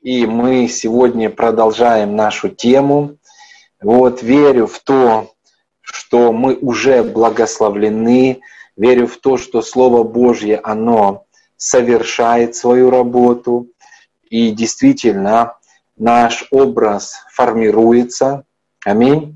И мы сегодня продолжаем нашу тему. Верю в то, что мы уже благословлены, верю в то, что Слово Божье, оно совершает свою работу, и действительно наш образ формируется. Аминь.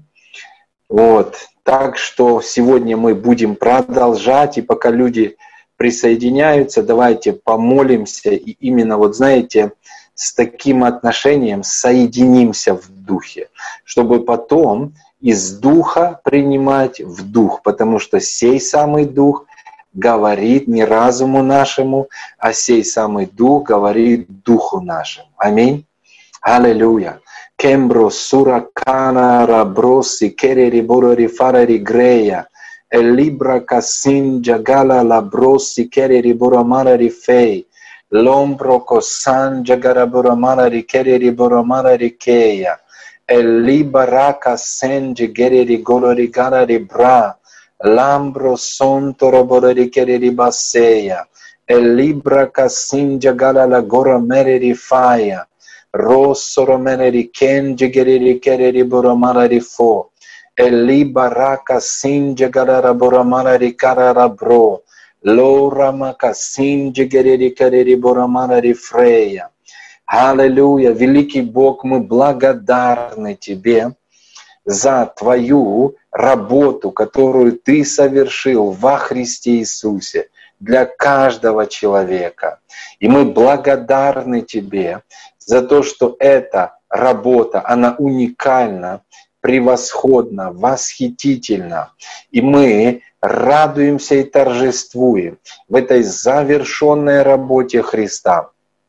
Так что сегодня мы будем продолжать, и пока люди присоединяются, давайте помолимся, и именно, с таким отношением соединимся в духе, чтобы потом из духа принимать в дух, потому что сей самый дух говорит не разуму нашему, а сей самый дух говорит духу нашему. Аминь. Аллилуйя. Кембро суракана раброси керери борори фарари грея. Элибра касин джагала лаброси керери борамара рифей. Lombro cosan jagaraburamara rikeri buramara rikeya. Elibaraka sen jigeri golori gara ribra. Lambro son torobora rikeri ribaseya. Elibra kasin jagala la gora mere rifaya. Rossoro mene riken jigeri rikeri riburamara rifo. Elibaraka sin jagara buramara rikara rabro. Лора макасин джигерери карери борамара рифрея. Аллилуйя, великий Бог, мы благодарны Тебе за Твою работу, которую Ты совершил во Христе Иисусе для каждого человека. И мы благодарны Тебе за то, что эта работа, она уникальна, превосходна, восхитительна. И мы радуемся и торжествуем в этой завершенной работе Христа.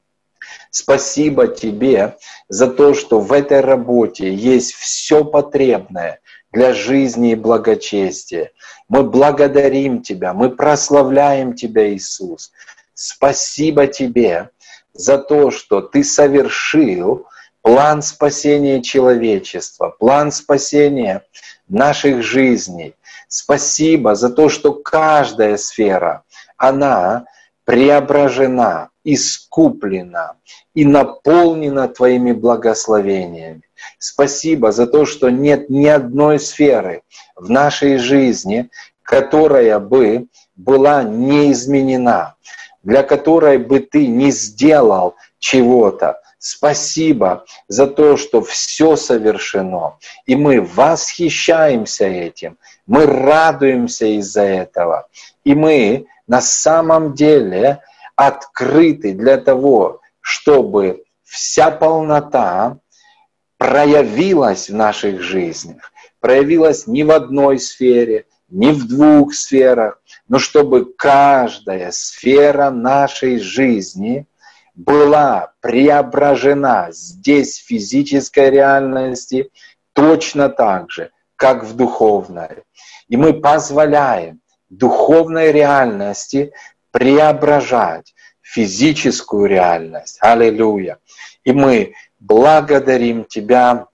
Спасибо Тебе за то, что в этой работе есть все потребное для жизни и благочестия. Мы благодарим Тебя, мы прославляем Тебя, Иисус. Спасибо Тебе за то, что Ты совершил план спасения человечества, план спасения наших жизней. Спасибо за то, что каждая сфера, она преображена, искуплена и наполнена Твоими благословениями. Спасибо за то, что нет ни одной сферы в нашей жизни, которая бы была не изменена, для которой бы Ты не сделал чего-то. Спасибо за то, что все совершено, и мы восхищаемся этим, мы радуемся из-за этого, и мы на самом деле открыты для того, чтобы вся полнота проявилась в наших жизнях, проявилась не в одной сфере, не в двух сферах, но чтобы каждая сфера нашей жизни была преображена здесь в физической реальности точно так же, как в духовной. И мы позволяем духовной реальности преображать физическую реальность. Аллилуйя. И мы благодарим Тебя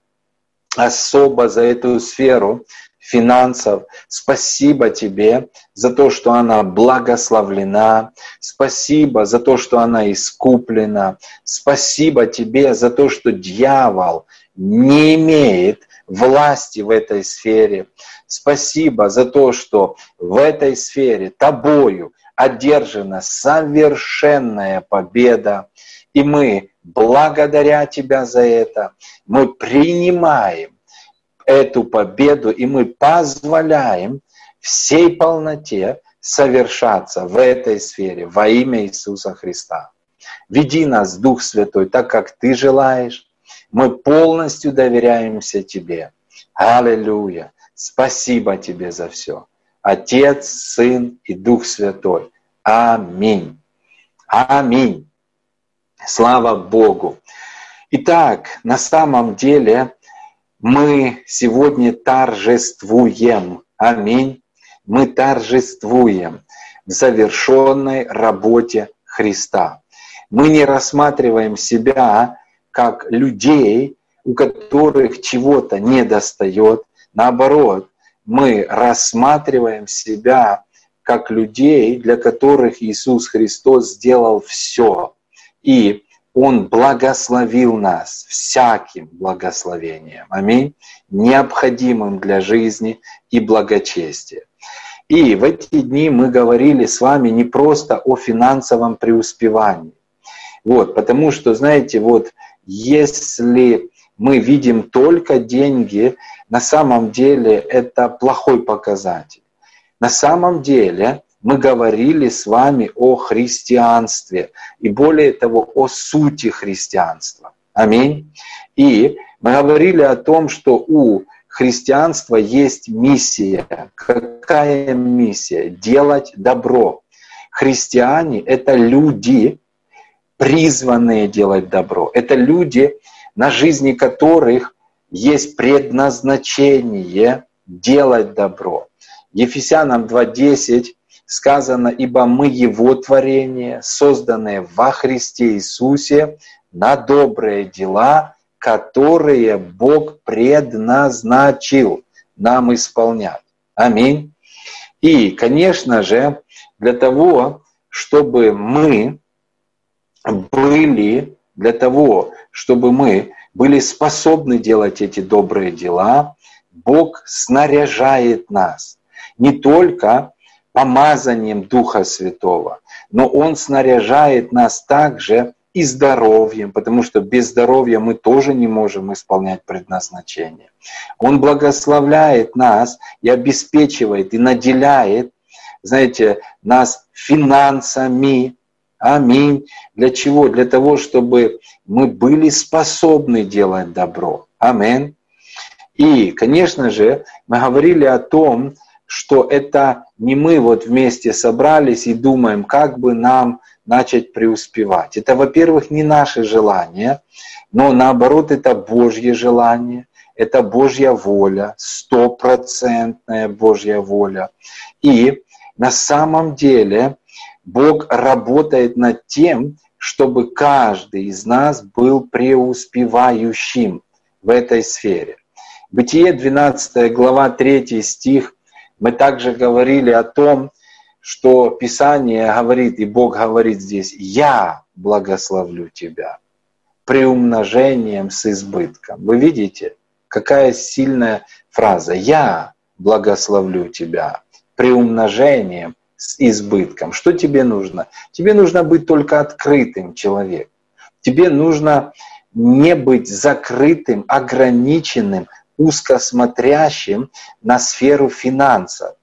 особо за эту сферу финансов. Спасибо Тебе за то, что она благословлена. Спасибо за то, что она искуплена. Спасибо Тебе за то, что дьявол не имеет власти в этой сфере. Спасибо за то, что в этой сфере Тобою одержана совершенная победа. И мы, благодаря Тебя за это, мы принимаем эту победу, и мы позволяем всей полноте совершаться в этой сфере во имя Иисуса Христа. Веди нас, Дух Святой, так, как Ты желаешь. Мы полностью доверяемся Тебе. Аллилуйя. Спасибо Тебе за все. Отец, Сын и Дух Святой. Аминь. Аминь. Слава Богу. Итак, на самом деле мы сегодня торжествуем. Аминь. Мы торжествуем в завершенной работе Христа. Мы не рассматриваем себя как людей, у которых чего-то недостает. Наоборот, мы рассматриваем себя как людей, для которых Иисус Христос сделал все. И Он благословил нас всяким благословением. Аминь. Необходимым для жизни и благочестия. И в эти дни мы говорили с вами не просто о финансовом преуспевании. Вот, потому что, знаете, вот если мы видим только деньги, на самом деле это плохой показатель. На самом деле мы говорили с вами о христианстве и более того о сути христианства. Аминь. И мы говорили о том, что у христианства есть миссия. Какая миссия? Делать добро. Христиане — это люди, призванные делать добро. Это люди, на жизни которых есть предназначение делать добро. Ефесянам 2:10 сказано: «Ибо мы Его творение, созданные во Христе Иисусе на добрые дела, которые Бог предназначил нам исполнять». Аминь. И, конечно же, для того, чтобы мы были способны делать эти добрые дела, Бог снаряжает нас не только помазанием Духа Святого, но Он снаряжает нас также и здоровьем, потому что без здоровья мы тоже не можем исполнять предназначение. Он благословляет нас и обеспечивает, и наделяет, знаете, нас финансами. Аминь. Для чего? Для того, чтобы мы были способны делать добро. Аминь. И, конечно же, мы говорили о том, что это не мы вот вместе собрались и думаем, как бы нам начать преуспевать. Это, во-первых, не наше желание, но наоборот, это Божье желание, это Божья воля, 100% Божья воля. И на самом деле Бог работает над тем, чтобы каждый из нас был преуспевающим в этой сфере. Бытие 12 глава 3 стих. Мы также говорили о том, что Писание говорит, и Бог говорит здесь: «Я благословлю тебя приумножением с избытком». Вы видите, какая сильная фраза: «Я благословлю тебя приумножением с избытком». Что тебе нужно? Тебе нужно быть только открытым человеком. Тебе нужно не быть закрытым, ограниченным, узкосмотрящим на сферу финансов.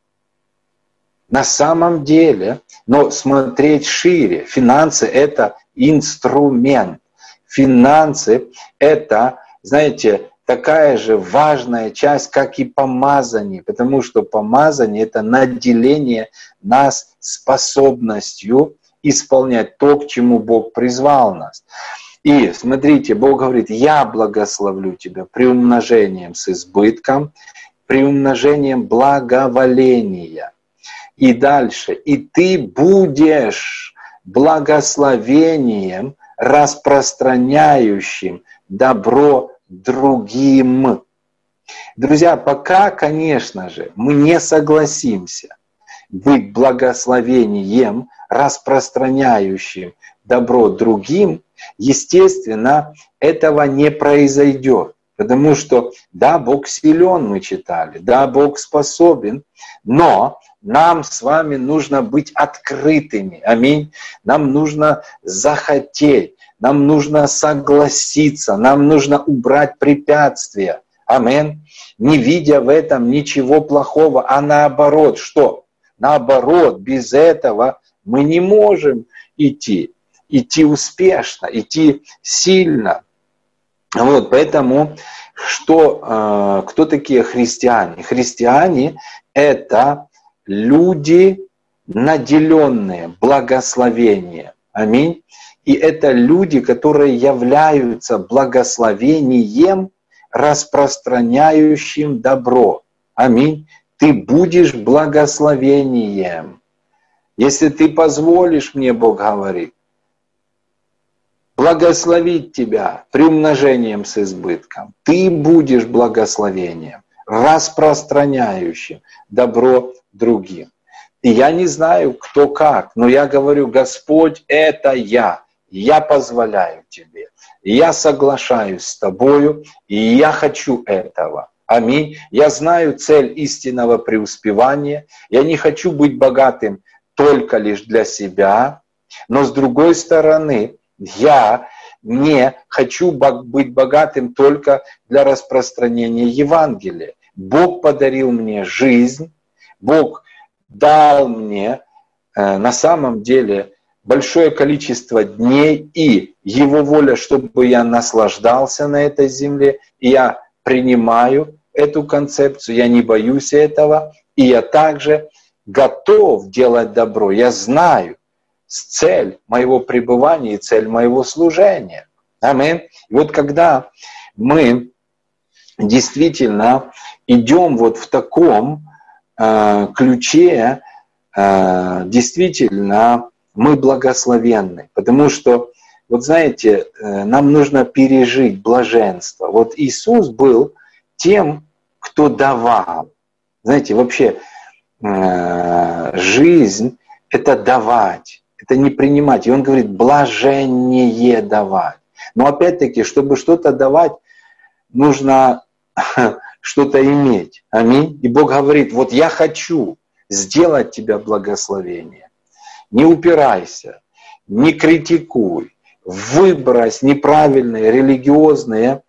На самом деле, но смотреть шире. Финансы — это инструмент. Финансы — это, знаете, такая же важная часть, как и помазание, потому что помазание — это наделение нас способностью исполнять то, к чему Бог призвал нас. И смотрите, Бог говорит: «Я благословлю тебя приумножением с избытком, приумножением благоволения». И дальше: «И ты будешь благословением, распространяющим добро другим». Друзья, пока, конечно же, мы не согласимся быть благословением, распространяющим добро другим, естественно, этого не произойдет. Потому что, да, Бог силен, мы читали, да, Бог способен, но нам с вами нужно быть открытыми. Аминь. Нам нужно захотеть, нам нужно согласиться, нам нужно убрать препятствия. Аминь. Не видя в этом ничего плохого, а наоборот, что? Наоборот, без этого мы не можем идти успешно, идти сильно. Вот, поэтому кто такие христиане? Христиане — это люди, наделенные благословением. Аминь. И это люди, которые являются благословением, распространяющим добро. Аминь. Ты будешь благословением. Если ты позволишь мне, Бог говорит, благословить тебя приумножением с избытком, ты будешь благословением, распространяющим добро другим. И я не знаю, кто как, но я говорю: Господь, это я. я позволяю тебе, я соглашаюсь с тобою, и я хочу этого. Аминь. Я знаю цель истинного преуспевания. Я не хочу быть богатым только лишь для себя, но с другой стороны, я не хочу быть богатым только для распространения Евангелия. Бог подарил мне жизнь, Бог дал мне на самом деле большое количество дней, и Его воля, чтобы я наслаждался на этой земле, и я принимаю эту концепцию, я не боюсь этого, и я также готов делать добро. Я знаю цель моего пребывания и цель моего служения. Аминь. И вот когда мы действительно идем вот в таком ключе, действительно мы благословенны, потому что, вот знаете, нам нужно пережить блаженство. Вот Иисус был тем, кто давал. Знаете, вообще жизнь – это давать, это не принимать. И Он говорит, блаженнее давать. Но опять-таки, чтобы что-то давать, нужно что-то иметь. Аминь. И Бог говорит, вот я хочу сделать тебя благословение. Не упирайся, не критикуй, выбрось неправильные религиозные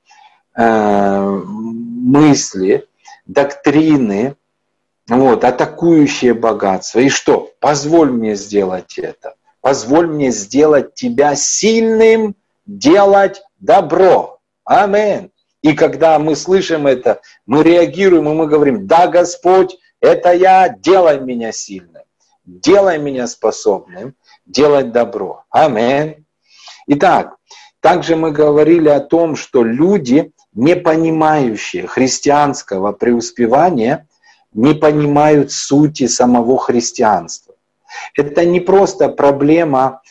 мысли, доктрины, вот, атакующие богатство. И что? Позволь мне сделать это. Позволь мне сделать тебя сильным, делать добро. Аминь. И когда мы слышим это, мы реагируем, и мы говорим, да, Господь, это я, делай меня сильным, делай меня способным делать добро. Аминь. Итак, также мы говорили о том, что люди, не понимающие христианского преуспевания, не понимают сути самого христианства. Это не просто проблема,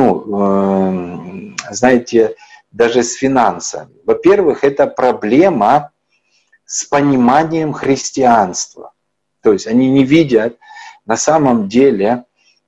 знаете, даже с финансами. Во-первых, это проблема с пониманием христианства. То есть они не видят на самом деле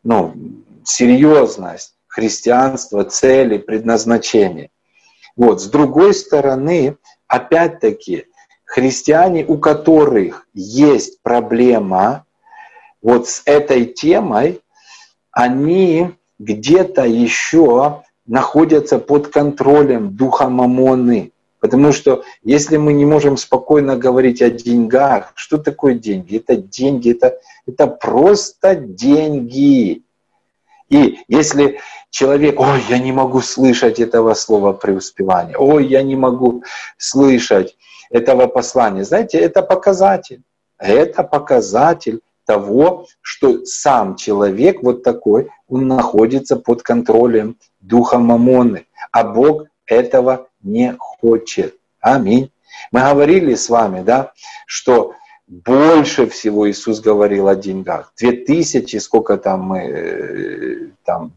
серьезность христианства, цели, предназначения. Вот. С другой стороны, опять-таки, христиане, у которых есть проблема вот с этой темой, они где-то еще находятся под контролем духа мамоны. Потому что если мы не можем спокойно говорить о деньгах, что такое деньги? Это деньги, это просто деньги. И если человек, ой, я не могу слышать этого слова преуспевания, ой, я не могу слышать этого послания, знаете, это показатель. Это показатель того, что сам человек вот такой, он находится под контролем духа мамоны, а Бог этого не хочет. Аминь. Мы говорили с вами, да, что больше всего Иисус говорил о деньгах. 2000, сколько там мы,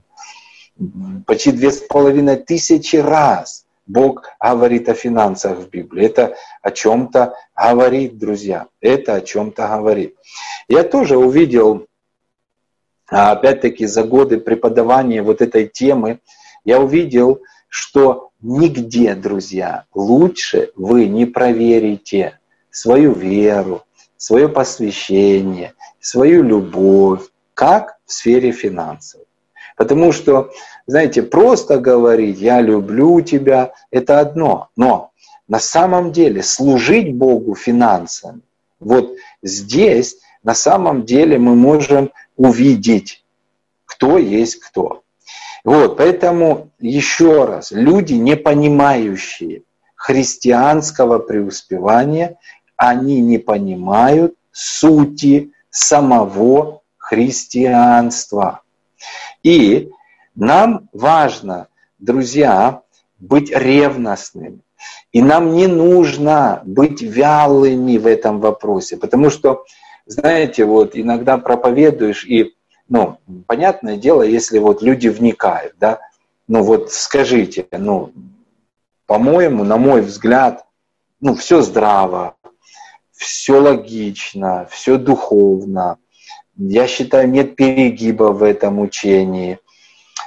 почти 2500 раз Бог говорит о финансах в Библии. Это о чем-то говорит, друзья. Это о чем-то говорит. Я тоже увидел, опять-таки, за годы преподавания вот этой темы, я увидел, что нигде, друзья, лучше вы не проверите свою веру, свое посвящение, свою любовь, как в сфере финансов. Потому что, знаете, просто говорить «я люблю тебя» — это одно. Но на самом деле служить Богу финансами, вот здесь на самом деле мы можем увидеть, кто есть кто. Вот, поэтому еще раз, люди, не понимающие христианского преуспевания, они не понимают сути самого христианства. И нам важно, друзья, быть ревностными. И нам не нужно быть вялыми в этом вопросе. Потому что, знаете, вот иногда проповедуешь, и, понятное дело, если вот люди вникают, да, вот скажите, по-моему, на мой взгляд, все здраво, все логично, все духовно. Я считаю, нет перегиба в этом учении.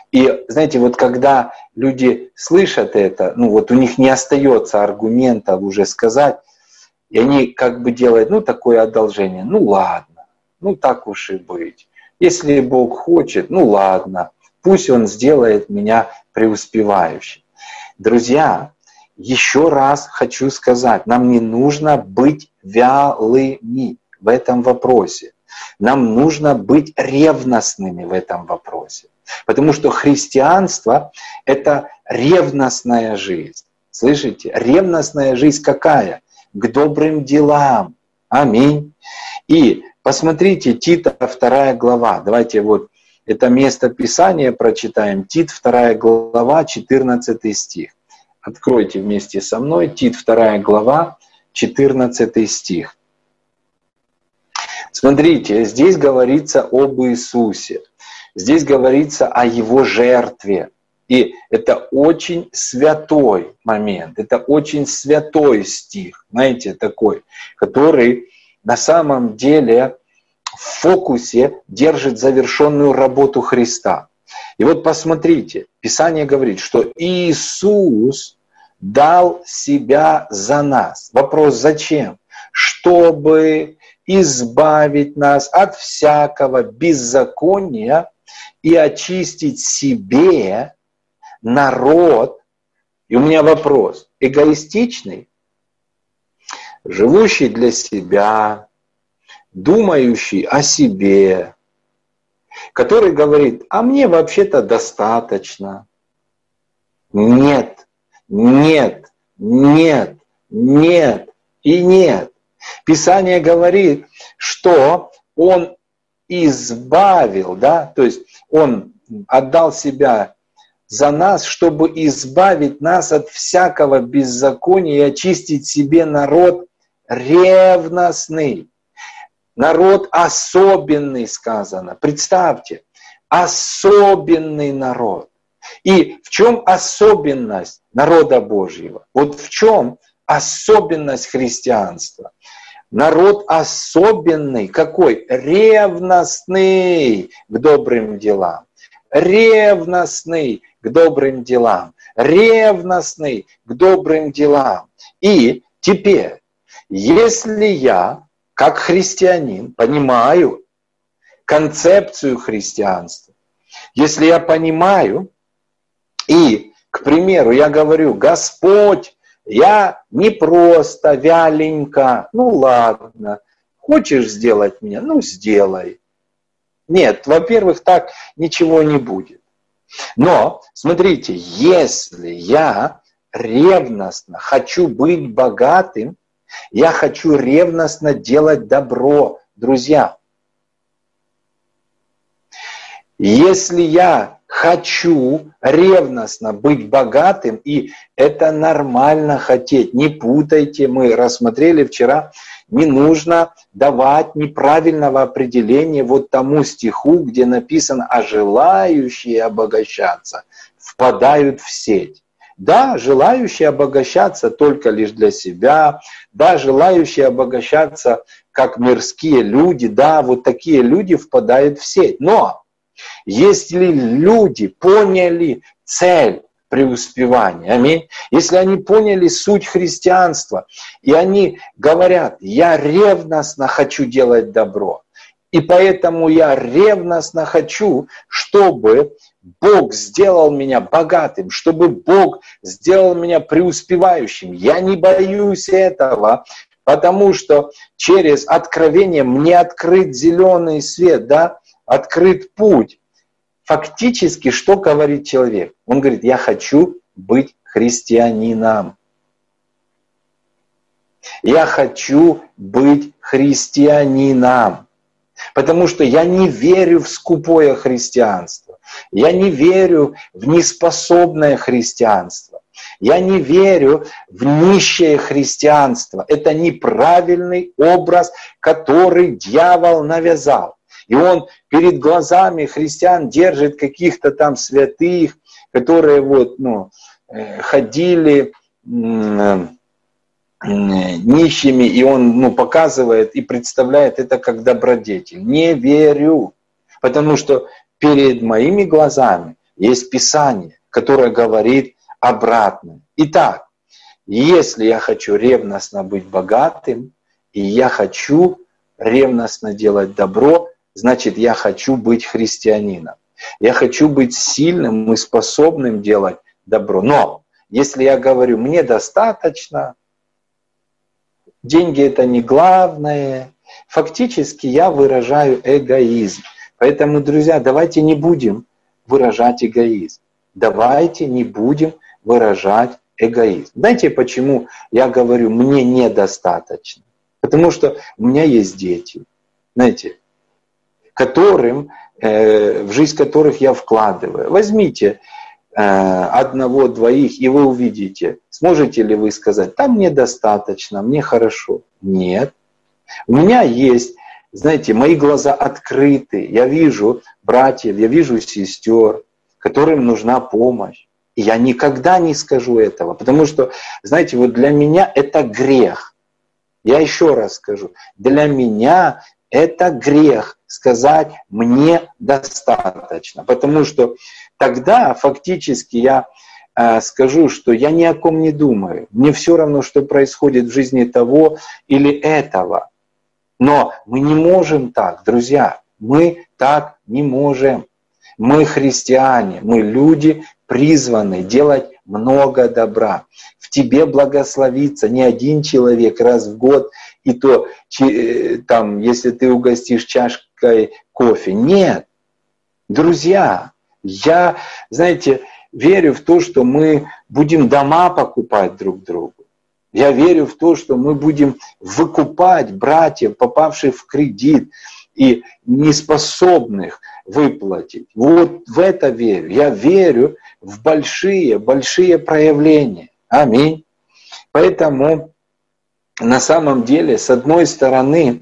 И знаете, вот когда люди слышат это, ну вот у них не остается аргументов уже сказать, и они как бы делают, ну такое одолжение, ну ладно, ну так уж и быть. Если Бог хочет, ну ладно, пусть Он сделает меня преуспевающим. Друзья, еще раз хочу сказать, нам не нужно быть вялыми в этом вопросе. Нам нужно быть ревностными в этом вопросе. Потому что христианство – это ревностная жизнь. Слышите? Ревностная жизнь какая? К добрым делам. Аминь. И посмотрите, Тита 2 глава. Давайте вот это место Писания прочитаем. Тит 2 глава, 14 стих. Откройте вместе со мной. Тит 2 глава, 14 стих. Смотрите, здесь говорится об Иисусе. Здесь говорится о Его жертве. И это очень святой момент, это очень святой стих, знаете, такой, который на самом деле в фокусе держит завершенную работу Христа. И вот посмотрите, Писание говорит, что Иисус дал себя за нас. Вопрос, зачем? Чтобы избавить нас от всякого беззакония и очистить себе народ. И у меня вопрос, эгоистичный, живущий для себя, думающий о себе, который говорит, а мне вообще-то достаточно. Нет, нет, нет, нет и нет. Писание говорит, что Он избавил, да, то есть Он отдал себя за нас, чтобы избавить нас от всякого беззакония и очистить себе народ ревностный. Народ особенный, сказано. Представьте, особенный народ. И в чем особенность народа Божьего? Вот в чем особенность христианства? Народ особенный, какой? Ревностный к добрым делам. Ревностный к добрым делам. Ревностный к добрым делам. И теперь, если я, как христианин, понимаю концепцию христианства, если я понимаю, и, к примеру, я говорю, Господь, я не просто вяленько, ну ладно, хочешь сделать меня, ну сделай. Нет, во-первых, так ничего не будет. Но, смотрите, если я ревностно хочу быть богатым, я хочу ревностно делать добро, друзья. Если я хочу ревностно быть богатым, и это нормально хотеть, не путайте, мы рассмотрели вчера, не нужно давать неправильного определения вот тому стиху, где написано, а желающие обогащаться впадают в сеть. Да, желающие обогащаться только лишь для себя, да, желающие обогащаться как мирские люди, да, вот такие люди впадают в сеть. Но если люди поняли цель преуспевания, аминь, если они поняли суть христианства, и они говорят, я ревностно хочу делать добро, и поэтому я ревностно хочу, чтобы Бог сделал меня богатым, чтобы Бог сделал меня преуспевающим. Я не боюсь этого, потому что через откровение мне открыт зеленый свет, да, открыт путь. Фактически, что говорит человек? Он говорит, я хочу быть христианином. Я хочу быть христианином. Потому что я не верю в скупое христианство. Я не верю в неспособное христианство. Я не верю в нищее христианство. Это неправильный образ, который дьявол навязал. И он перед глазами христиан держит каких-то там святых, которые вот, ходили нищими, и он показывает и представляет это как добродетель. Не верю, потому что перед моими глазами есть Писание, которое говорит обратное. Итак, если я хочу ревностно быть богатым, и я хочу ревностно делать добро, значит, я хочу быть христианином. Я хочу быть сильным и способным делать добро. Но если я говорю, мне достаточно, деньги это не главное, фактически я выражаю эгоизм. Поэтому, друзья, давайте не будем выражать эгоизм. Давайте не будем выражать эгоизм. Знаете, почему я говорю, мне недостаточно? Потому что у меня есть дети, знаете, в жизнь которых я вкладываю. Возьмите одного, двоих, и вы увидите, сможете ли вы сказать, там мне достаточно, мне хорошо. Нет. У меня есть, знаете, мои глаза открыты, я вижу братьев, я вижу сестер, которым нужна помощь. И я никогда не скажу этого, потому что, знаете, вот для меня это грех. Я еще раз скажу, для меня это грех сказать «мне достаточно», потому что тогда фактически я скажу, что я ни о ком не думаю, мне все равно, что происходит в жизни того или этого. Но мы не можем так, друзья, мы так не можем. Мы христиане, мы люди, призваны делать много добра. В тебе благословится не один человек раз в год, и то, там, если ты угостишь чашкой кофе. Нет. Друзья, я, знаете, верю в то, что мы будем дома покупать друг другу. Я верю в то, что мы будем выкупать братьев, попавших в кредит и неспособных выплатить. Вот в это верю. Я верю в большие проявления. Аминь. Поэтому на самом деле, с одной стороны,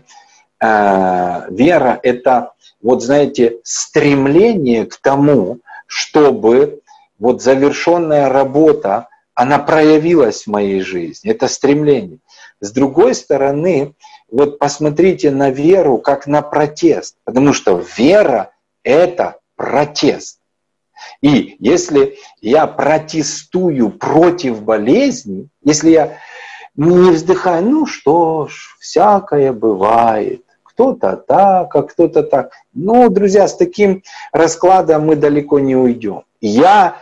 вера – это, вот знаете, стремление к тому, чтобы вот завершенная работа, она проявилась в моей жизни. Это стремление. С другой стороны, вот посмотрите на веру как на протест, потому что вера – это протест. И если я протестую против болезни, если я не вздыхаю, ну что ж, всякое бывает, кто-то так, а кто-то так. Ну, друзья, с таким раскладом мы далеко не уйдем. Я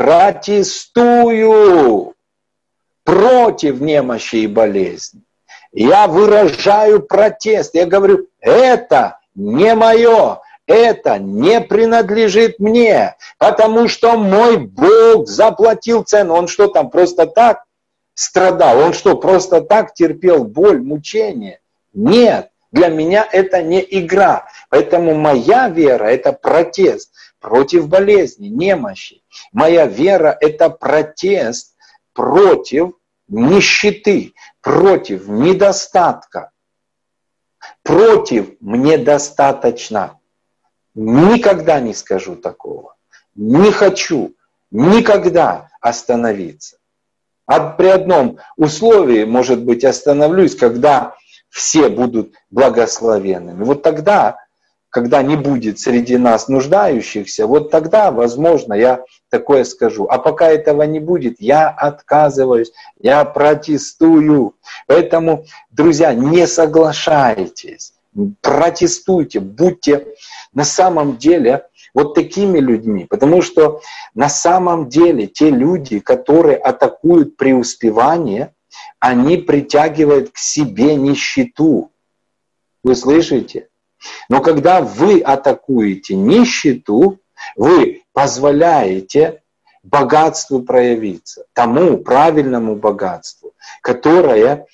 протестую против немощи и болезни. Я выражаю протест. Я говорю, это не мое, это не принадлежит мне, потому что мой Бог заплатил цену. Он что там, просто так страдал? Он что, просто так терпел боль, мучение? Нет, для меня это не игра. Поэтому моя вера – это протест против болезни, немощи. Моя вера – это протест против нищеты, против недостатка, против «мне достаточно». Никогда не скажу такого. Не хочу никогда остановиться. При одном условии, может быть, остановлюсь, когда все будут благословенными. Вот тогда, когда не будет среди нас нуждающихся, вот тогда, возможно, я такое скажу. А пока этого не будет, я отказываюсь, я протестую. Поэтому, друзья, не соглашайтесь, протестуйте, будьте на самом деле вот такими людьми. Потому что на самом деле те люди, которые атакуют преуспевание, они притягивают к себе нищету. Вы слышите? Но когда вы атакуете нищету, вы позволяете богатству проявиться, тому правильному богатству, которого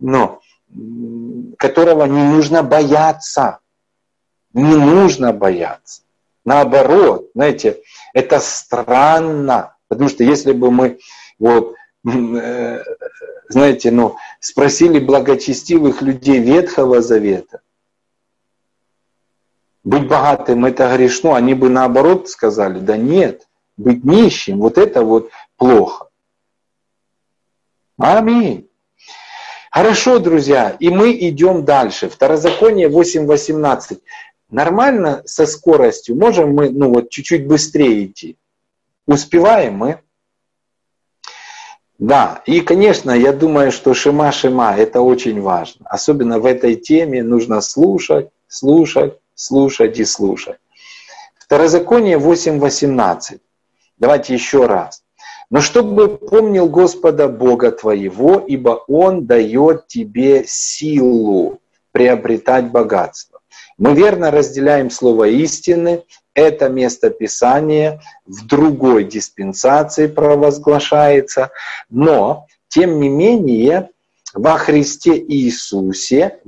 не нужно бояться. Не нужно бояться. Наоборот, знаете, это странно, потому что если бы мы знаете, спросили благочестивых людей Ветхого Завета, быть богатым – это грешно, они бы наоборот сказали, да нет, быть нищим – вот это вот плохо. Аминь. Хорошо, друзья, и мы идем дальше. Второзаконие 8:18. Нормально со скоростью? Можем мы чуть-чуть быстрее идти? Успеваем мы? Да, и, конечно, я думаю, что шема-шема – это очень важно. Особенно в этой теме нужно слушать, слушать, слушать и слушать. Второзаконие 8:18. Давайте еще раз. «Но чтобы помнил Господа Бога твоего, ибо Он дает тебе силу приобретать богатство». Мы верно разделяем слово истины. Это место Писания в другой диспенсации провозглашается. Но, тем не менее, во Христе Иисусе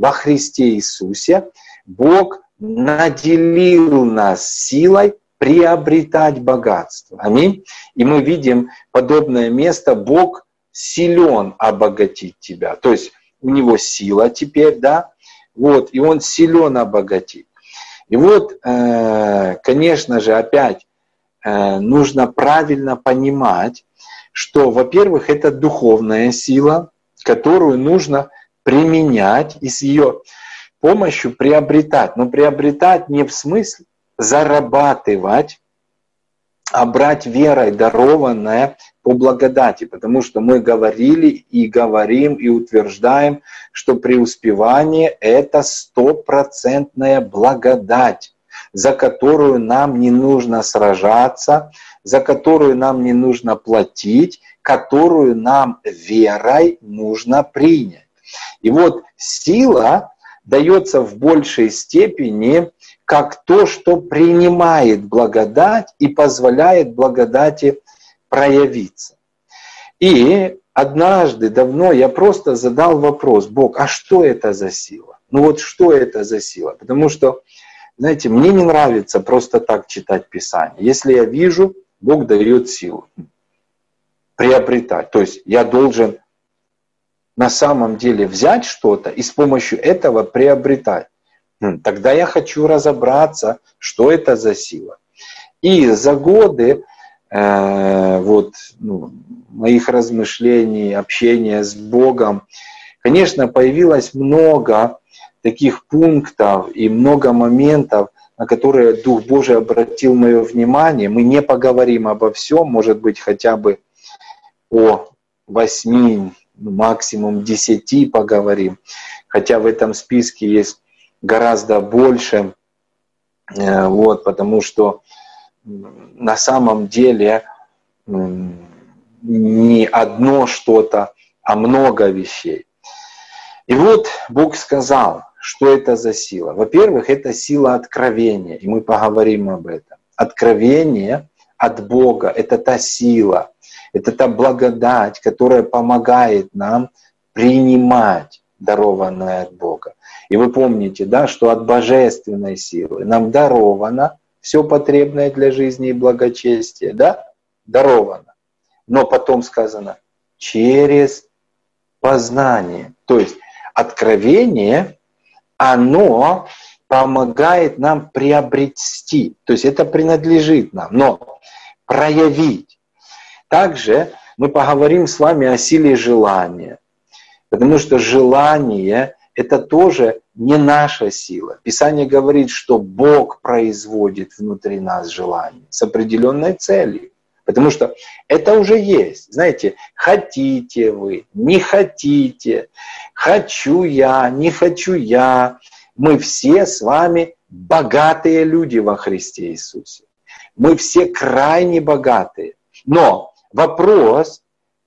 Бог наделил нас силой приобретать богатство. Аминь. И мы видим подобное место. Бог силен обогатить тебя. То есть у него сила теперь, да? Вот, и он силен обогатить. И вот, конечно же, опять нужно правильно понимать, что, во-первых, это духовная сила, которую нужно применять и с ее помощью приобретать. Но приобретать не в смысле зарабатывать, а брать верой дарованное по благодати. Потому что мы говорили и говорим и утверждаем, что преуспевание – это 100% благодать, за которую нам не нужно сражаться, за которую нам не нужно платить, которую нам верой нужно принять. И вот сила дается в большей степени как то, что принимает благодать и позволяет благодати проявиться. И однажды, давно, я просто задал вопрос: Бог, а что это за сила? Ну вот что это за сила? Потому что, знаете, мне не нравится просто так читать Писание. Если я вижу, Бог дает силу приобретать. То есть я должен на самом деле взять что-то и с помощью этого приобретать. Тогда я хочу разобраться, что это за сила. И за годы моих размышлений, общения с Богом, конечно, появилось много таких пунктов и много моментов, на которые Дух Божий обратил мое внимание. Мы не поговорим обо всем, может быть, хотя бы о 8, максимум 10 поговорим. Хотя в этом списке есть гораздо больше, потому что на самом деле не одно что-то, а много вещей. И вот Бог сказал, что это за сила. Во-первых, это сила откровения, и мы поговорим об этом. Откровение от Бога – это та сила, это та благодать, которая помогает нам принимать дарованное от Бога. И вы помните, да, что от божественной силы нам даровано все потребное для жизни и благочестия, да? Даровано. Но потом сказано, через познание. То есть откровение, оно помогает нам приобрести. То есть это принадлежит нам, но проявить. Также мы поговорим с вами о силе желания. Потому что желание – это тоже не наша сила. Писание говорит, что Бог производит внутри нас желание с определенной целью. Потому что это уже есть. Знаете, хотите вы, не хотите, хочу я, не хочу я. Мы все с вами богатые люди во Христе Иисусе. Мы все крайне богатые. Но вопрос,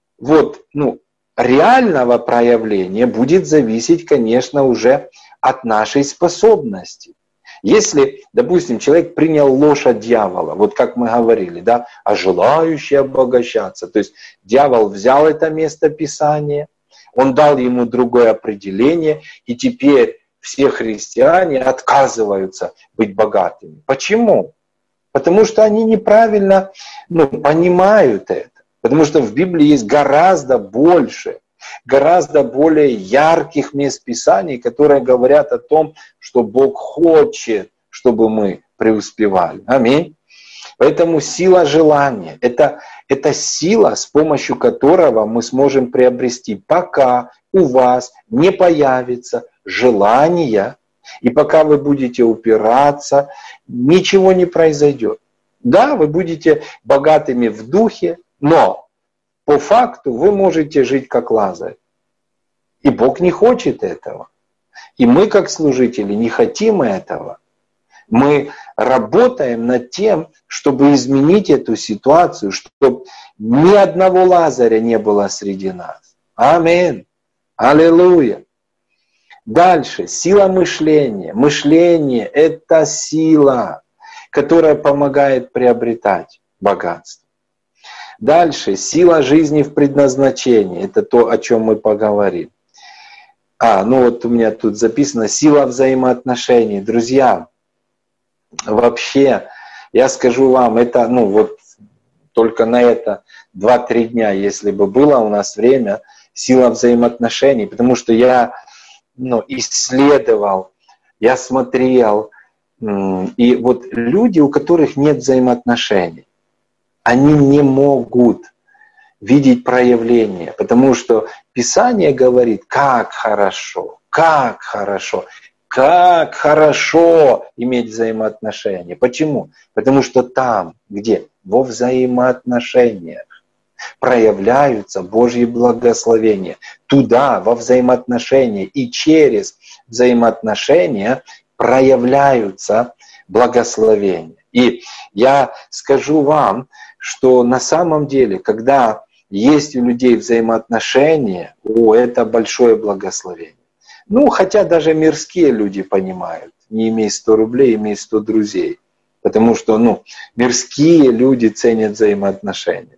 реального проявления будет зависеть, конечно, уже от нашей способности. Если, допустим, человек принял ложь от дьявола, вот как мы говорили, да, а желающий обогащаться, то есть дьявол взял это место Писания, он дал ему другое определение, и теперь все христиане отказываются быть богатыми. Почему? Потому что они неправильно понимают это. Потому что в Библии есть гораздо больше, гораздо более ярких мест Писаний, которые говорят о том, что Бог хочет, чтобы мы преуспевали. Аминь. Поэтому сила желания – это сила, с помощью которого мы сможем приобрести, пока у вас не появится желание, и пока вы будете упираться, ничего не произойдет. Да, вы будете богатыми в духе, но по факту вы можете жить как Лазарь. И Бог не хочет этого. И мы, как служители, не хотим этого. Мы работаем над тем, чтобы изменить эту ситуацию, чтобы ни одного Лазаря не было среди нас. Аминь. Аллилуйя. Дальше. Сила мышления. Мышление – это сила, которая помогает приобретать богатство. Дальше. Сила жизни в предназначении. Это то, о чем мы поговорим. Ну вот у меня тут записано сила взаимоотношений. Друзья, вообще, я скажу вам, это, вот только на это 2-3 дня, если бы было у нас время, сила взаимоотношений, потому что я исследовал, я смотрел, и вот люди, у которых нет взаимоотношений, они не могут видеть проявление, потому что Писание говорит, как хорошо иметь взаимоотношения. Почему? Потому что там, где во взаимоотношениях проявляются Божьи благословения, туда, во взаимоотношения и через взаимоотношения проявляются благословения. И я скажу вам, что на самом деле, когда есть у людей взаимоотношения, это большое благословение. Хотя даже мирские люди понимают, не имей 100 рублей, имей 100 друзей. Потому что, мирские люди ценят взаимоотношения.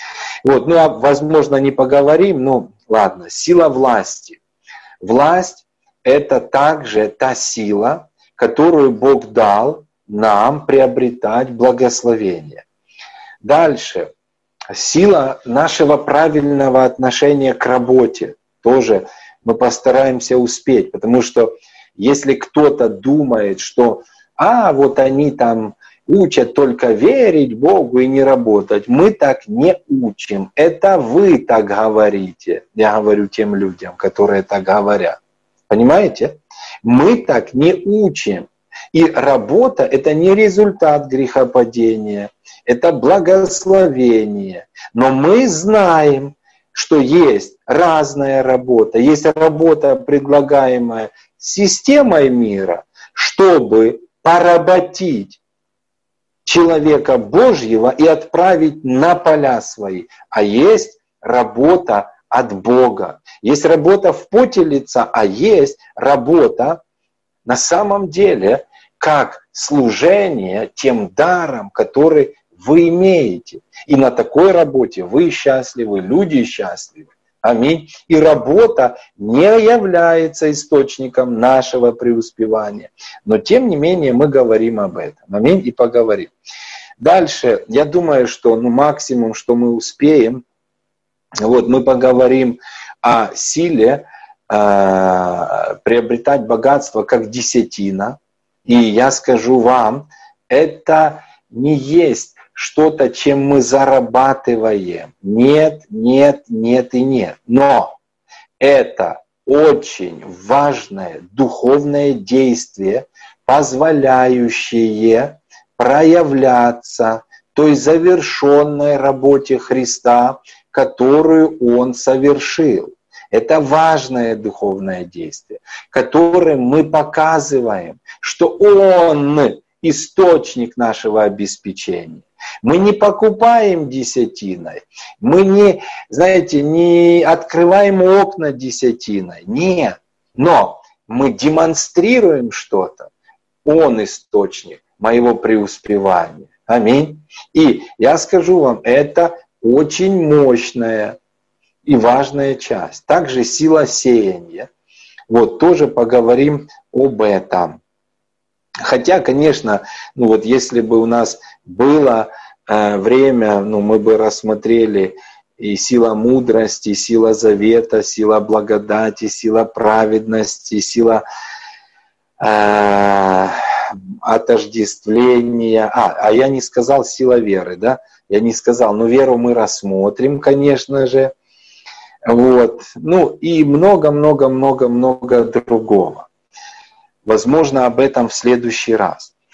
Возможно, не поговорим, ладно, сила власти. Власть – это также та сила, которую Бог дал нам приобретать благословение. Дальше. Сила нашего правильного отношения к работе. Тоже мы постараемся успеть, потому что если кто-то думает, что вот они там учат только верить Богу и не работать, мы так не учим. Это вы так говорите. Я говорю тем людям, которые так говорят. Понимаете? Мы так не учим. И работа – это не результат грехопадения, это благословение. Но мы знаем, что есть разная работа. Есть работа, предлагаемая системой мира, чтобы поработить человека Божьего и отправить на поля свои. А есть работа от Бога. Есть работа в поте лица, а есть работа на самом деле как служение тем даром, который вы имеете. И на такой работе вы счастливы, люди счастливы. Аминь. И работа не является источником нашего преуспевания. Но тем не менее мы говорим об этом. Аминь. И поговорим. Дальше, я думаю, что максимум, что мы успеем, мы поговорим о силе приобретать богатство как десятина. И я скажу вам, это не есть что-то, чем мы зарабатываем. Нет, нет, нет и нет. Но это очень важное духовное действие, позволяющее проявляться той завершенной работе Христа, которую Он совершил. Это важное духовное действие, которым мы показываем, что Он источник нашего обеспечения. Мы не покупаем десятиной, мы не открываем окна десятиной, нет. Но мы демонстрируем что-то. Он источник моего преуспевания. Аминь. И я скажу вам, это очень мощная и важная часть. Также сила сеяния. Тоже поговорим об этом. Хотя, конечно, если бы у нас было время, мы бы рассмотрели и сила мудрости, и сила завета, сила благодати, сила праведности, сила отождествления. Я не сказал сила веры, да? Я не сказал, но веру мы рассмотрим, конечно же. И много-много-много-много другого. Возможно, об этом в следующий раз.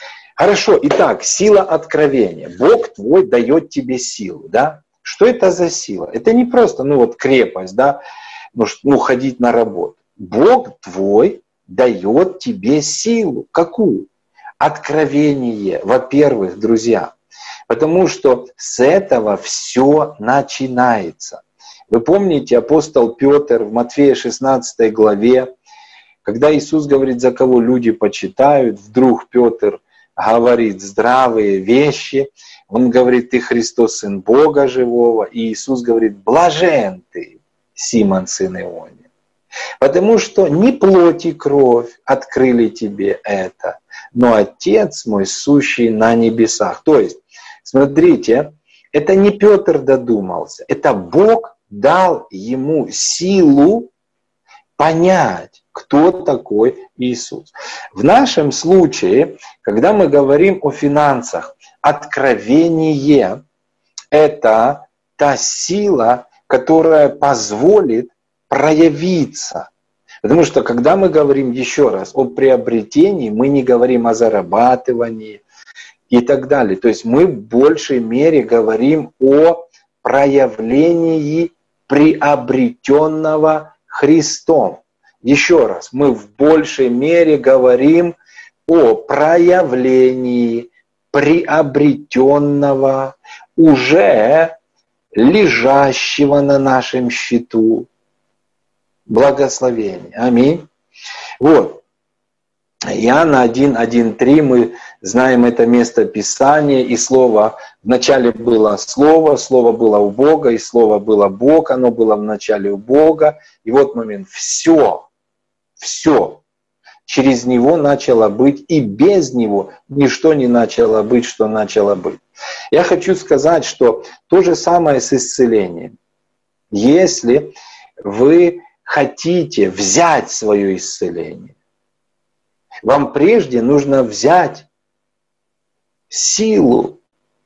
Хорошо, итак, сила откровения. Бог твой дает тебе силу, да? Что это за сила? Это не просто, крепость, да, ходить на работу. Бог твой дает тебе силу. Какую? Откровение, во-первых, друзья. Потому что с этого все начинается. Вы помните, апостол Петр в Матфея 16 главе, когда Иисус говорит, за кого люди почитают, вдруг Петр говорит здравые вещи. Он говорит, ты Христос, Сын Бога живого. И Иисус говорит, блажен ты, Симон, сын Ионин. Потому что не плоть и кровь открыли тебе это, но Отец мой, сущий на небесах. То есть, смотрите, это не Петр додумался, это Бог дал ему силу понять, кто такой Иисус. В нашем случае, когда мы говорим о финансах, откровение – это та сила, которая позволит проявиться. Потому что, когда мы говорим еще раз о приобретении, мы не говорим о зарабатывании и так далее. То есть мы в большей мере говорим о проявлении приобретенного Христом. Еще раз, мы в большей мере говорим о проявлении приобретенного, уже лежащего на нашем счету благословения. Аминь. Вот. Иоанна 1:1-3, мы знаем это место Писания, и Слово, вначале было Слово, Слово было у Бога, и Слово было Бог, оно было вначале у Бога. И вот момент, все через Него начало быть, и без Него ничто не начало быть, что начало быть. Я хочу сказать, что то же самое с исцелением. Если вы хотите взять свое исцеление, вам прежде нужно взять силу,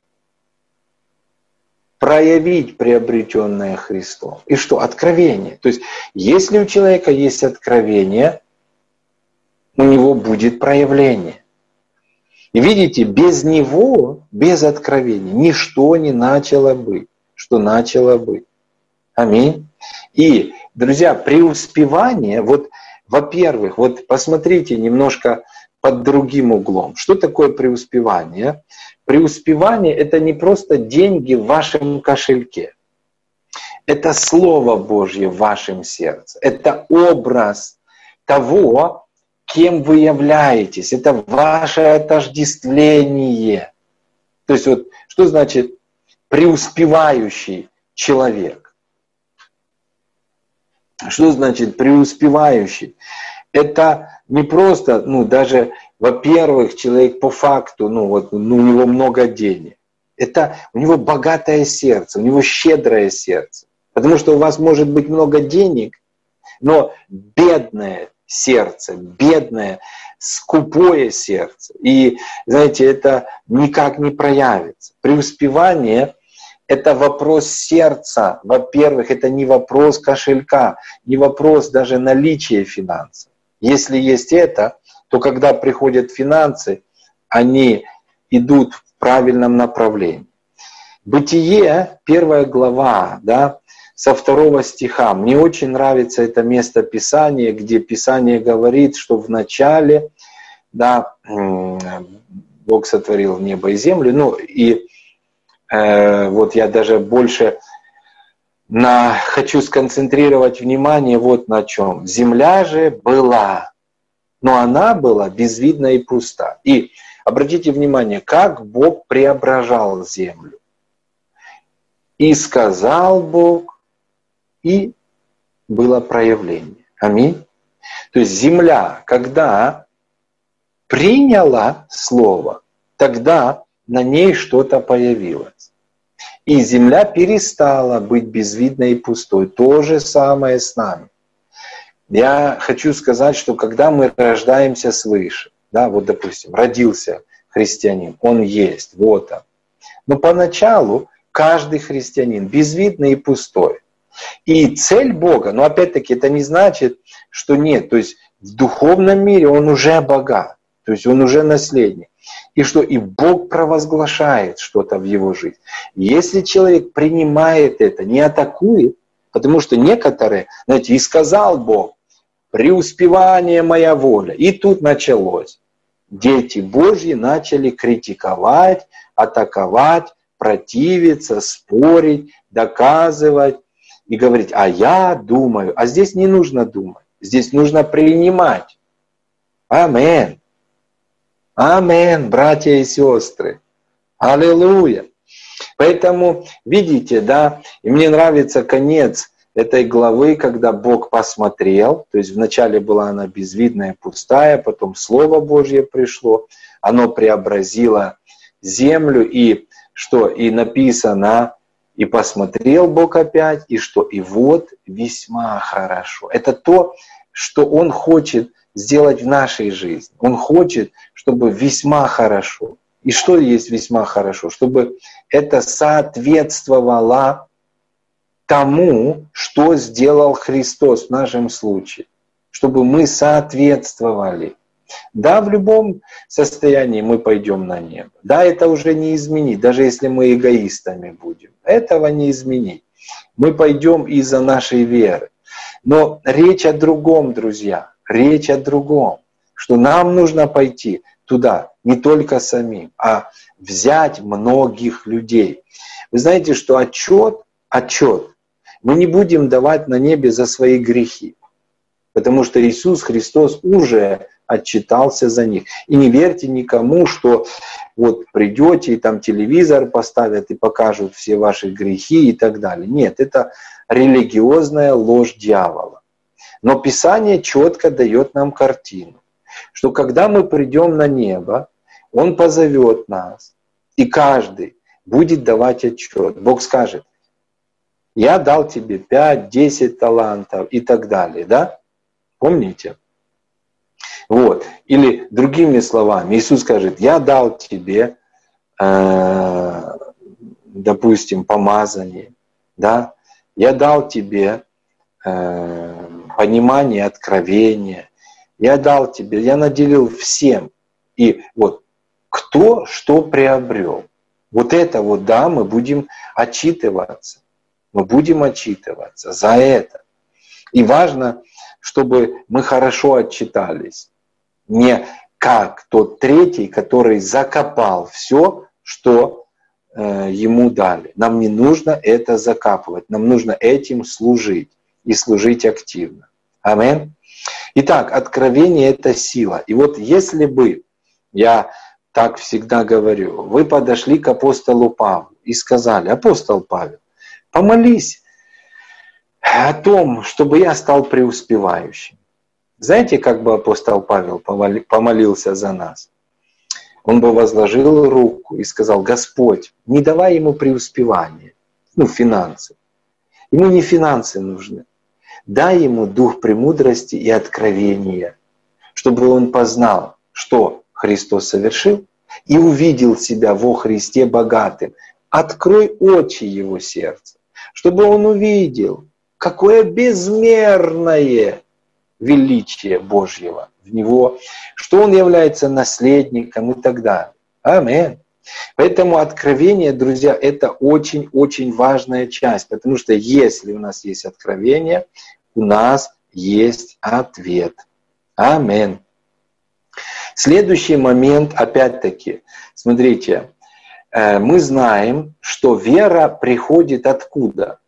проявить приобретенное Христом. И что? Откровение. То есть, если у человека есть откровение, у него будет проявление. И видите, без него, без откровения, ничто не начало быть, что начало быть. Аминь. И, друзья, преуспевание, во-первых, посмотрите немножко под другим углом. Что такое преуспевание? Преуспевание – это не просто деньги в вашем кошельке. Это Слово Божье в вашем сердце. Это образ того, кем вы являетесь. Это ваше отождествление. То есть что значит преуспевающий человек? Что значит преуспевающий? Это не просто, даже, во-первых, человек по факту, у него много денег. Это у него богатое сердце, у него щедрое сердце. Потому что у вас может быть много денег, но бедное сердце, бедное, скупое сердце. И, знаете, это никак не проявится. Преуспевание – это вопрос сердца. Во-первых, это не вопрос кошелька, не вопрос даже наличия финансов. Если есть это, то когда приходят финансы, они идут в правильном направлении. Бытие, 1 глава, со 2 стиха. Мне очень нравится это место Писания, где Писание говорит, что в начале, Бог сотворил небо и землю. Я даже больше хочу сконцентрировать внимание на чем. Земля же была, но она была безвидна и пуста. И обратите внимание, как Бог преображал землю. И сказал Бог, и было проявление. Аминь. То есть земля, когда приняла Слово, тогда на ней что-то появилось. И земля перестала быть безвидной и пустой. То же самое с нами. Я хочу сказать, что когда мы рождаемся свыше, допустим, родился христианин, он есть, он. Но поначалу каждый христианин безвидный и пустой. И цель Бога, опять-таки, это не значит, что нет. То есть в духовном мире он уже богат, то есть он уже наследник. и что и Бог провозглашает что-то в его жизни. Если человек принимает это, не атакует, потому что некоторые, знаете, и сказал Бог, преуспевание моя воля. И тут началось. Дети Божьи начали критиковать, атаковать, противиться, спорить, доказывать и говорить, а я думаю. А здесь не нужно думать, здесь нужно принимать. Аминь. Аминь, братья и сестры. Аллилуйя. Поэтому, видите, да, и мне нравится конец этой главы, когда Бог посмотрел, то есть вначале была она безвидная, пустая, потом Слово Божье пришло, оно преобразило землю, и что? И написано, и посмотрел Бог опять, и что? И вот весьма хорошо. Это то, что Он хочет сделать в нашей жизни. Он хочет, чтобы весьма хорошо. И что есть весьма хорошо? Чтобы это соответствовало тому, что сделал Христос в нашем случае. Чтобы мы соответствовали. Да, в любом состоянии мы пойдем на небо. Да, это уже не изменить, даже если мы эгоистами будем. Этого не изменить. Мы пойдем из-за нашей веры. Но речь о другом, друзья. Речь о другом. Что нам нужно пойти туда не только самим, а взять многих людей. Вы знаете, что отчет мы не будем давать на небе за свои грехи. Потому что Иисус Христос уже отчитался за них. И не верьте никому, что вот придете и там телевизор поставят и покажут все ваши грехи и так далее. Нет, это религиозная ложь дьявола. Но Писание четко дает нам картину, что когда мы придем на небо, Он позовет нас, и каждый будет давать отчет. Бог скажет, я дал тебе 5-10 талантов и так далее, да? Помните? Вот. Или другими словами, Иисус скажет, я дал тебе, допустим, помазание, да? Я дал тебе понимание, откровение, я дал тебе, я наделил всем. И вот кто что приобрел. Вот это вот, да, мы будем отчитываться. Мы будем отчитываться за это. И важно, чтобы мы хорошо отчитались. Не как тот третий, который закопал все, что ему дали. Нам не нужно это закапывать. Нам нужно этим служить. И служить активно. Аминь. Итак, откровение – это сила. И вот если бы, я так всегда говорю, вы подошли к апостолу Павлу и сказали, апостол Павел, помолись о том, чтобы я стал преуспевающим. Знаете, как бы апостол Павел помолился за нас? Он бы возложил руку и сказал, Господь, не давай ему преуспевания, финансы. Ему не финансы нужны. Дай ему дух премудрости и откровения, чтобы он познал, что Христос совершил, и увидел себя во Христе богатым. Открой очи его сердца, чтобы он увидел, какое безмерное величие Божьего в него, что он является наследником и так далее. Аминь. Поэтому откровение, друзья, это очень-очень важная часть, потому что если у нас есть откровение, у нас есть ответ. Аминь. Следующий момент, опять-таки, смотрите, мы знаем, что вера приходит откуда?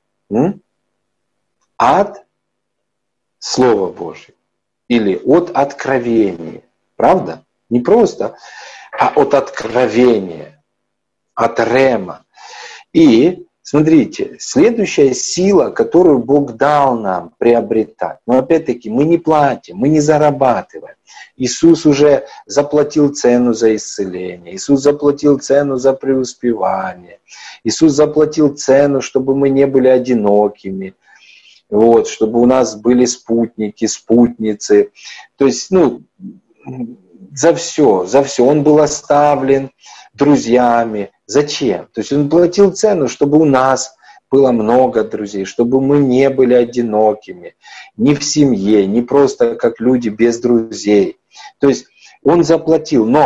От Слова Божьего или от откровения. Правда? Не просто, а от откровения, от рема. И смотрите, следующая сила, которую Бог дал нам приобретать. Но опять-таки мы не платим, мы не зарабатываем. Иисус уже заплатил цену за исцеление. Иисус заплатил цену за преуспевание. Иисус заплатил цену, чтобы мы не были одинокими. Вот, чтобы у нас были спутники, спутницы. То есть, за все. Он был оставлен друзьями. Зачем? То есть он платил цену, чтобы у нас было много друзей, чтобы мы не были одинокими, ни в семье, не просто как люди без друзей. То есть он заплатил. Но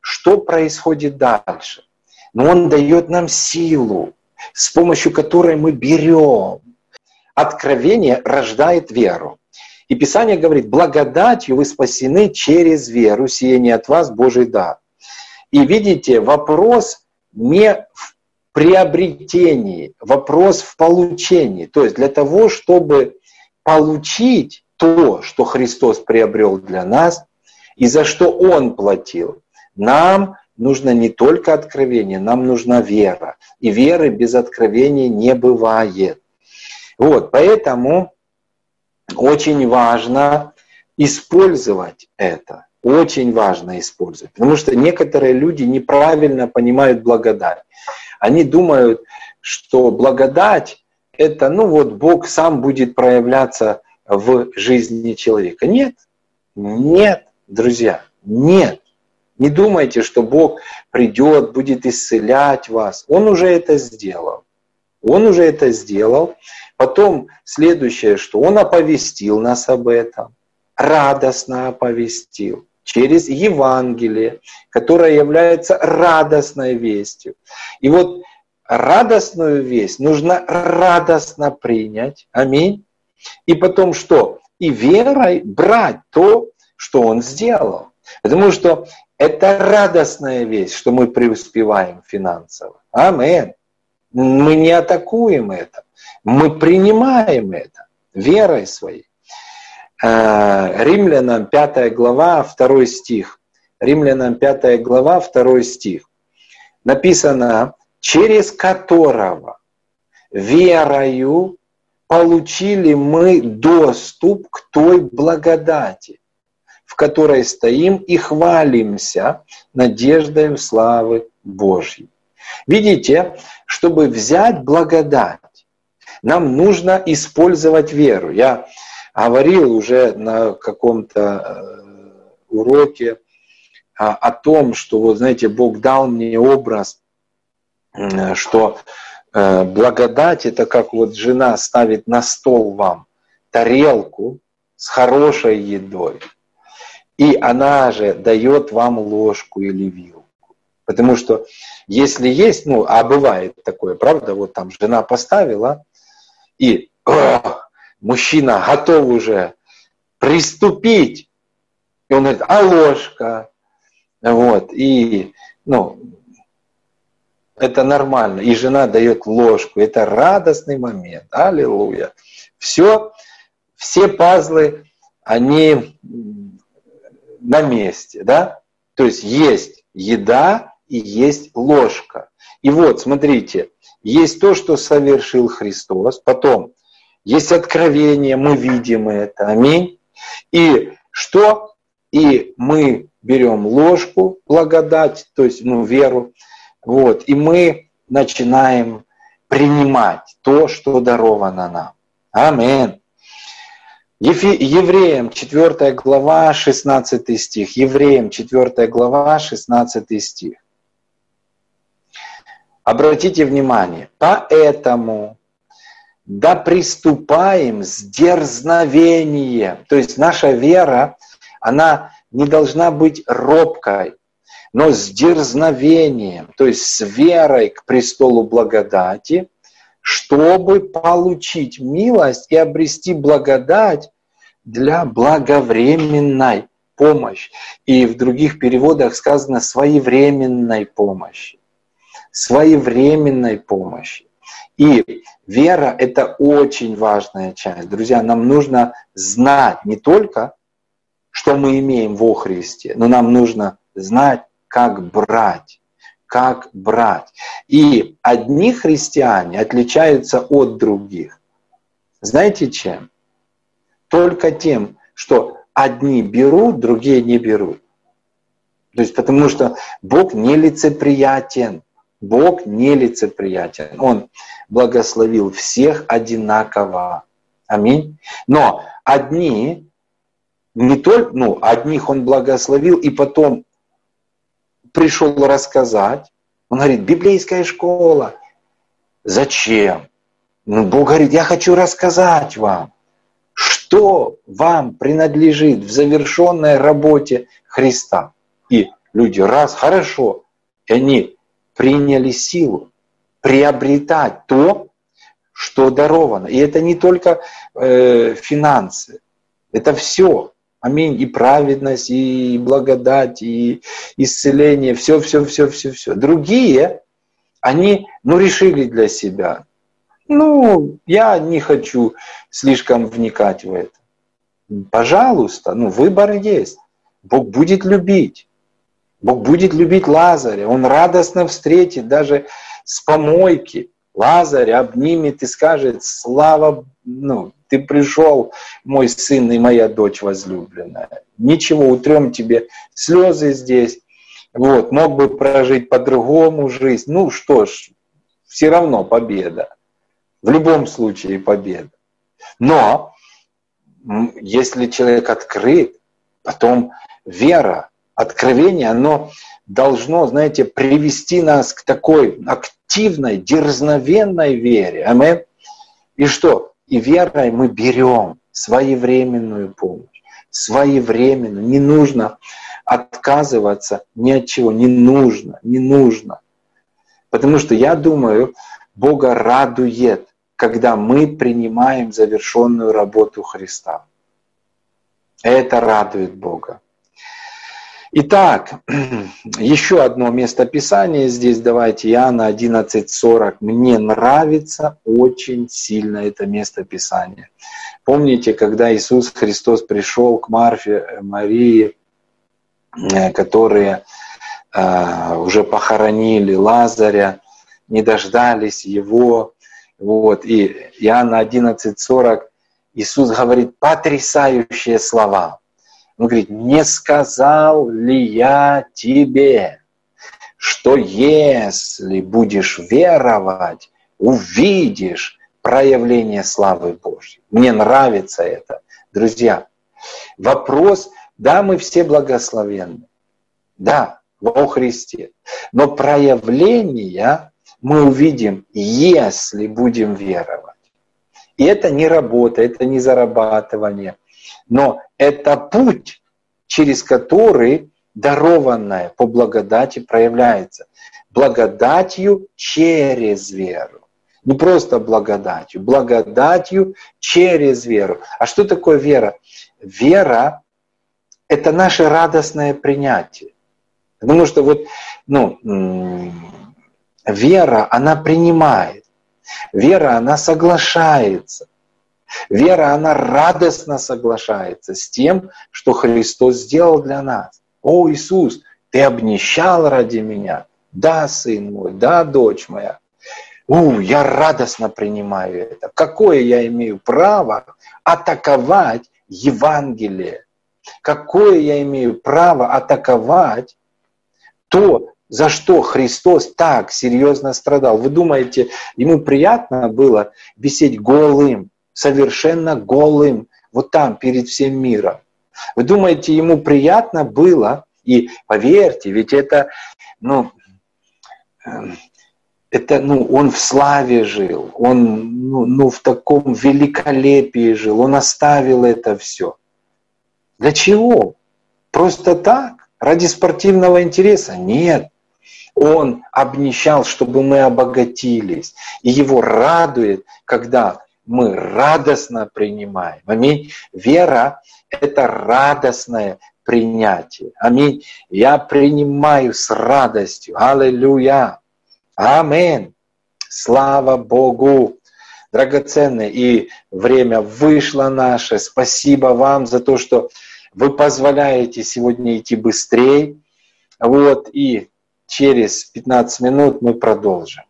что происходит дальше? Но Он дает нам силу, с помощью которой мы берем. Откровение рождает веру. И Писание говорит, благодатью вы спасены через веру, сие не от вас Божий дар. И видите, вопрос не в приобретении, вопрос в получении. То есть для того, чтобы получить то, что Христос приобрел для нас, и за что Он платил, нам нужно не только откровение, нам нужна вера. И веры без откровения не бывает. Вот, поэтому очень важно использовать это. Очень важно использовать. Потому что некоторые люди неправильно понимают благодать. Они думают, что благодать — это, Бог сам будет проявляться в жизни человека. Нет, нет, друзья, нет. Не думайте, что Бог придет, будет исцелять вас. Он уже это сделал. Он уже это сделал. Потом следующее, что Он оповестил нас об этом, радостно оповестил, через Евангелие, которое является радостной вестью. И вот радостную весть нужно радостно принять. Аминь. И потом что? И верой брать то, что Он сделал. Потому что это радостная весть, что мы преуспеваем финансово. Аминь. Мы не атакуем это. Мы принимаем это верой своей. Римлянам 5 глава, 2 стих. Римлянам 5 глава, 2 стих. Написано, через которого верою получили мы доступ к той благодати, в которой стоим и хвалимся надеждой славы Божьей. Видите, чтобы взять благодать, нам нужно использовать веру. Я говорил уже на каком-то уроке о том, что, вот знаете, Бог дал мне образ, что благодать — это как вот жена ставит на стол вам тарелку с хорошей едой, и она же дает вам ложку или вилку. Потому что если есть, а бывает такое, правда, вот там жена поставила, и мужчина готов уже приступить, и он говорит, а ложка? Вот, и, это нормально, и жена дает ложку, это радостный момент, аллилуйя. Все пазлы, они на месте, да? То есть еда и есть ложка. И вот, смотрите, есть то, что совершил Христос, потом есть откровение, мы видим это, аминь. И что? И мы берем ложку, благодать, то есть, веру, вот, и мы начинаем принимать то, что даровано нам. Аминь. Евреям 4 глава, 16 стих. Евреям 4 глава, 16 стих. Обратите внимание, поэтому да приступаем с дерзновением. То есть наша вера, она не должна быть робкой, но с дерзновением, то есть с верой к престолу благодати, чтобы получить милость и обрести благодать для благовременной помощи. И в других переводах сказано своевременной помощи. Своевременной помощи. И вера — это очень важная часть. Друзья, нам нужно знать не только, что мы имеем во Христе, но нам нужно знать, как брать. Как брать. И одни христиане отличаются от других. Знаете чем? Только тем, что одни берут, другие не берут. То есть потому что Бог нелицеприятен. Бог нелицеприятен. Он благословил всех одинаково. Аминь. Но одни, не только, одних Он благословил, и потом пришел рассказать. Он говорит, библейская школа. Зачем? Бог говорит, я хочу рассказать вам, что вам принадлежит в завершенной работе Христа. И люди раз, хорошо, и они приняли силу приобретать то, что даровано. И это не только финансы, это все. Аминь. И праведность, и благодать, и исцеление, все. Другие, они, решили для себя. Я не хочу слишком вникать в это. Пожалуйста, выбор есть. Бог будет любить. Бог будет любить Лазаря. Он радостно встретит даже с помойки. Лазарь обнимет и скажет: слава, ты пришел, мой сын и моя дочь возлюбленная. Ничего, утрем тебе слезы здесь. Мог бы прожить по-другому жизнь. Что ж, все равно победа. В любом случае победа. Но если человек открыт, потом вера, откровение, оно должно, привести нас к такой активной, дерзновенной вере. Аминь. И что? И верой мы берем своевременную помощь. Своевременную. Не нужно отказываться ни от чего. Не нужно. Потому что я думаю, Бога радует, когда мы принимаем завершенную работу Христа. Это радует Бога. Итак, еще одно местописание здесь, давайте, Иоанна 11:40. Мне нравится очень сильно это местописание. Помните, когда Иисус Христос пришел к Марфе, Марии, которые уже похоронили Лазаря, не дождались его. И Иоанна 11:40, Иисус говорит потрясающие слова. Он говорит: не сказал ли я тебе, что если будешь веровать, увидишь проявление славы Божьей. Мне нравится это. Друзья, вопрос, да, мы все благословенны. Да, во Христе. Но проявление мы увидим, если будем веровать. И это не работа, это не зарабатывание. Но это путь, через который дарованное по благодати проявляется. Благодатью через веру. Не просто благодатью, благодатью через веру. А что такое вера? Вера – это наше радостное принятие. Потому что вера, она принимает. Вера, она соглашается. Вера, она радостно соглашается с тем, что Христос сделал для нас. О, Иисус, ты обнищал ради меня. Да, сын мой, да, дочь моя. Я радостно принимаю это. Какое я имею право атаковать Евангелие? Какое я имею право атаковать то, за что Христос так серьезно страдал? Вы думаете, ему приятно было висеть голым? Совершенно голым, там, перед всем миром. Вы думаете, ему приятно было? И поверьте, ведь это, он в славе жил, он, в таком великолепии жил, он оставил это все. Для чего? Просто так? Ради спортивного интереса? Нет. Он обнищал, чтобы мы обогатились. И его радует, когда мы радостно принимаем. Аминь. Вера – это радостное принятие. Аминь. Я принимаю с радостью. Аллилуйя. Аминь. Слава Богу. Драгоценное. И время вышло наше. Спасибо вам за то, что вы позволяете сегодня идти быстрее. И через 15 минут мы продолжим.